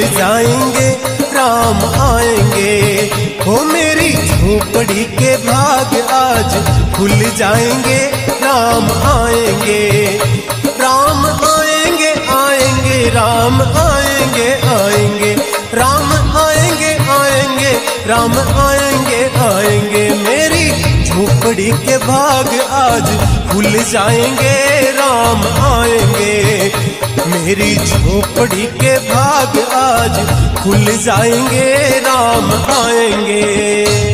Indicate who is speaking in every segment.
Speaker 1: जाएंगे, राम आएंगे। हो मेरी झोपड़ी के भाग आज खुल जाएंगे, राम आएंगे। राम आएंगे आएंगे, राम आएंगे आएंगे, राम आएंगे आएंगे, राम आएंगे आएंगे। मेरी झोपड़ी के भाग आज खुल जाएंगे, राम आएंगे। मेरी झोपड़ी के भाग आज खुल जाएंगे, राम आएंगे।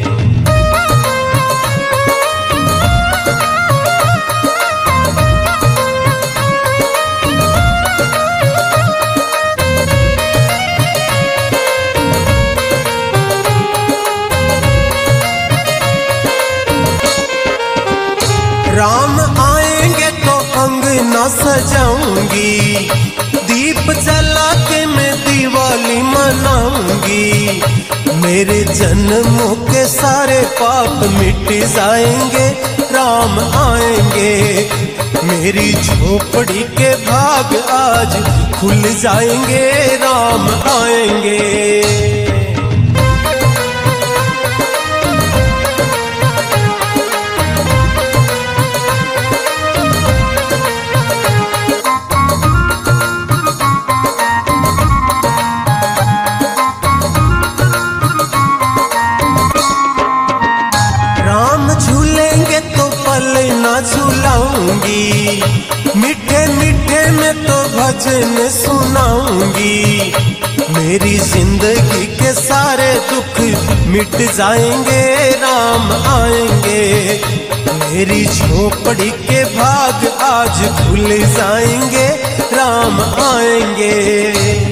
Speaker 1: राम आएंगे तो अंगना सजाऊंगी, दीप जला के मैं दिवाली मनाऊंगी। मेरे जन्मों के सारे पाप मिट जाएंगे, राम आएंगे। मेरी झोपड़ी के भाग आज खुल जाएंगे, राम आएंगे। झूलेंगे तो पल ना झूलाऊंगी, मीठे मीठे में तो भजन सुनाऊंगी। मेरी जिंदगी के सारे दुख मिट जाएंगे, राम आएंगे। मेरी झोपड़ी के भाग आज खुल जाएंगे, राम आएंगे।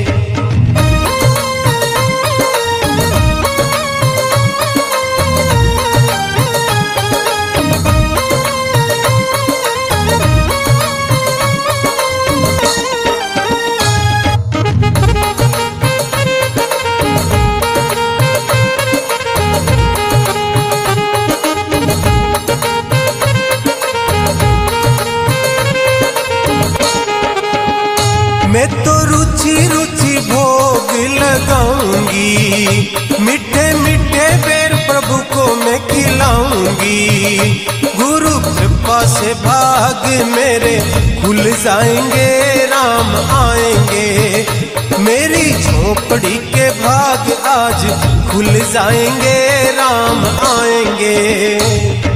Speaker 1: मैं तो रुचि रुचि भोग लगाऊंगी, मीठे मीठे बेर प्रभु को मैं खिलाऊंगी। गुरु कृपा से भाग मेरे खुल जाएंगे, राम आएंगे। मेरी झोपड़ी के भाग आज खुल जाएंगे, राम आएंगे।